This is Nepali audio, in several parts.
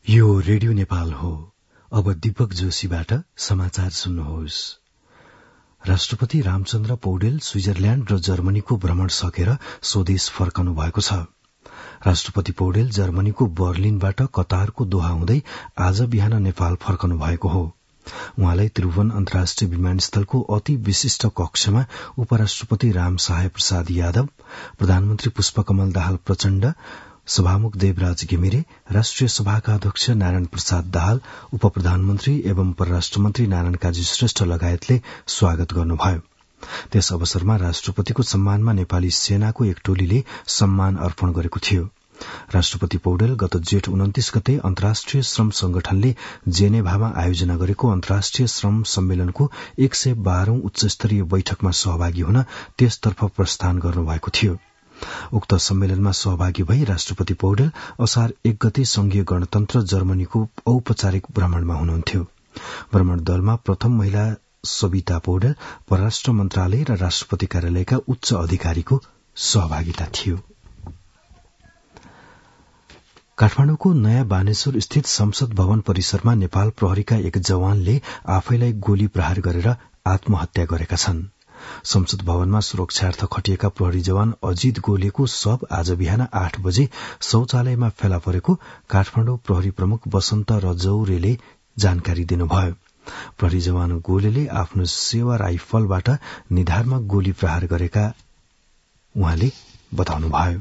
यो रेडियो नेपाल हो। अब दीपक जोशीबाट समाचार सुन्नुहोस्। राष्ट्रपति रामचन्द्र पौडेल स्विजरल्याण्ड र जर्मनीको भ्रमण सकेर स्वदेश फर्कनु भएको छ। राष्ट्रपति पौडेल जर्मनीको बर्लिनबाट कतारको दोहा हुँदै आज बिहान नेपाल फर्कनु भएको हो। उहाँलाई त्रिभुवन अन्तर्राष्ट्रिय विमानस्थलको अति विशिष्ट कक्षमा उपराष्ट्रपति राम सहाय प्रसाद यादव, प्रधानमन्त्री पुष्पकमल दाहाल प्रचण्ड, सभामुख देवराज घिमिरे, राष्ट्रिय सभाका अध्यक्ष नारायण प्रसाद दाहाल, उप प्रधानमन्त्री एवं परराष्ट्र मन्त्री नारायण काजी श्रेष्ठ लगायतले स्वागत गर्नुभयो। त्यस अवसरमा राष्ट्रपतिको सम्मानमा नेपाली सेनाको एक टोलीले सम्मान अर्पण गरेको थियो। राष्ट्रपति पौडेल गत जेठ 29 गते अन्तर्राष्ट्रिय श्रम संगठनले जेनेभामा आयोजना गरेको अन्तर्राष्ट्रिय श्रम सम्मेलनको 112औं उच्चस्तरीय बैठकमा सहभागी हुन त्यसतर्फ प्रस्थान गर्नुभएको थियो। उक्त सम्मेलनमा सहभागी भई राष्ट्रपति पौडेल असार 1 गते संघीय गणतन्त्र जर्मनीको औपचारिक भ्रमणमा हुनुहुन्थ्यो। भ्रमण दलमा प्रथम महिला सविता पौडेल, परराष्ट्र मन्त्रालय र राष्ट्रपति कार्यालयका उच्च अधिकारीको सहभागिता थियो। काठमाडौँको नयाँ बानेश्वर स्थित संसद भवन परिसरमा नेपाल प्रहरीका एक जवानले आफैलाई गोली प्रहार गरेर आत्महत्या गरेका छन्। संसद भवनमा सुरक्षार्थ खटिएका प्रहरी जवान अजित गोलेको शव आज बिहान 8 बजे शौचालयमा फेला परेको काठमाडौँ प्रहरी प्रमुख वसन्त रजौरेले जानकारी दिनुभयो। प्रहरी जवान गोलेले आफ्नो सेवा राइफलबाट निधारमा गोली प्रहार गरेका उहाँले बताउनुभयो।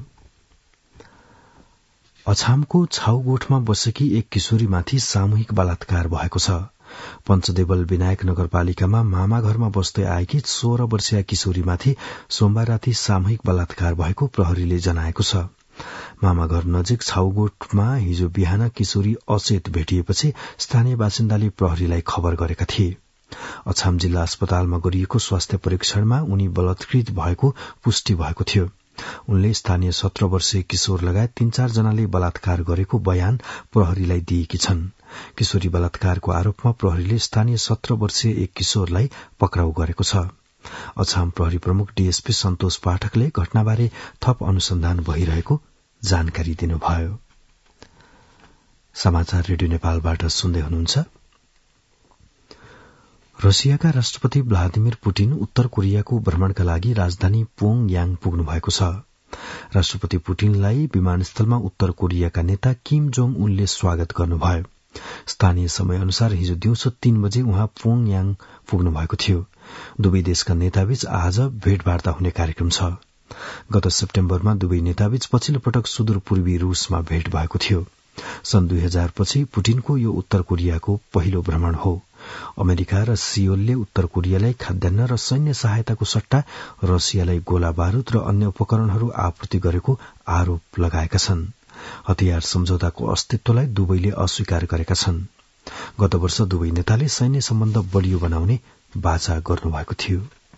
अछामको छाउगोठमा बसेकी एक किशोरीमाथि सामूहिक बलात्कार भएको छ। पञ्चदेवल विनायक नगरपालिकामा मामा घरमा बस्दै आएकी 16 वर्षीय किशोरीमाथि सोमबार राति सामूहिक बलात्कार भएको प्रहरीले जनाएको छ। मामा घर नजिक छाउगोठमा हिजो बिहान किशोरी अचेत भेटिएपछि स्थानीय बासिन्दाले प्रहरीलाई खबर गरेका थिए। अछाम जिल्ला अस्पतालमा गरिएको स्वास्थ्य परीक्षणमा उनी बलात्कृत भएको पुष्टि भएको थियो। उनले स्थानीय 17 वर्षीय किशोर लगायत 3-4 जनाले बलात्कार गरेको बयान प्रहरीलाई दिएकी छन्। किशोरी बलात्कारको आरोपमा प्रहरीले स्थानीय 17 वर्षीय एक किशोरलाई पक्राउ गरेको छ। अछाम प्रहरी प्रमुख डीएसपी सन्तोष पाठकले घटनाबारे थप अनुसन्धान भइरहेको जानकारी दिनुभयो। समाचार रेडियो नेपालबाट सुन्दै हुनुहुन्छ। रसियाका राष्ट्रपति भ्लादिमिर पुटिन उत्तर कोरियाको भ्रमणका लागि राजधानी प्योङयाङ पुग्नु भएको छ। राष्ट्रपति पुटिनलाई विमानस्थलमा उत्तर कोरियाका नेता किम जोङ उनले स्वागत गर्नुभयो। स्थानीय समय अनुसार हिजो दिउँसो 3 बजे उहाँ प्योङयाङ पुग्नु भएको थियो। दुवै देशका नेताबीच आज भेटवार्ता हुने कार्यक्रम छ। गत सेप्टेम्बरमा दुवै नेताबीच पछिल्लो पटक सुदूरपूर्वी रूसमा भेट भएको थियो। सन् 2000 पछि पुटिनको यो उत्तर कोरियाको पहिलो भ्रमण हो। अमेरिका र सियोलले उत्तर कोरियालाई खाद्यान्न र सैन्य सहायताको सट्टा रसियालाई गोला बारूद र अन्य उपकरणहरू आपूर्ति गरेको आरोप लगाएका छन्। हतियार सम्झौताको अस्तित्वलाई दुवैले अस्वीकार गरेका छन्। गत वर्ष दुवै नेताले सैन्य सम्बन्ध बलियो बनाउने वाचा गर्नुभएको थियो।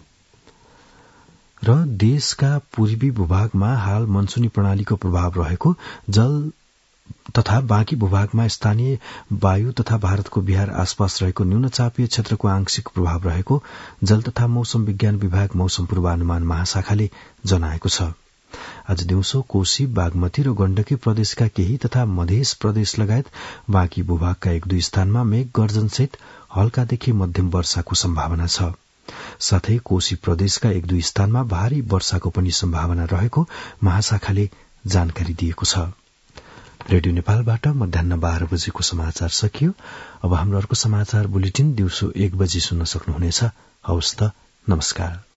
र देशका पूर्वी भूभागमा हाल मनसुनी प्रणालीको प्रभाव रहेको जल तथा बाँकी भूभागमा स्थानीय वायु तथा भारतको बिहार आसपास रहेको न्यूनचापीय क्षेत्रको आंशिक प्रभाव रहेको जल तथा मौसम विज्ञान विभाग मौसम पूर्वानुमान महाशाखाले जनाएको छ। आज दिउँसो कोशी, बागमती र गण्डकी प्रदेशका केही तथा मध्य प्रदेश लगायत बाँकी भूभागका 1-2 स्थानमा मेघ गर्जनसहित हल्कादेखि मध्यम वर्षाको सम्भावना छ। साथै कोशी प्रदेशका 1-2 स्थानमा भारी वर्षाको पनि सम्भावना रहेको महाशाखाले जानकारी दिएको छ। रेडियो नेपालबाट मध्याह्न 12 बजेको समाचार सकियो। अब हाम्रो अर्को समाचार बुलेटिन दिउँसो 1 बजे सुन्न सक्नुहुनेछ। हवस् त, नमस्कार।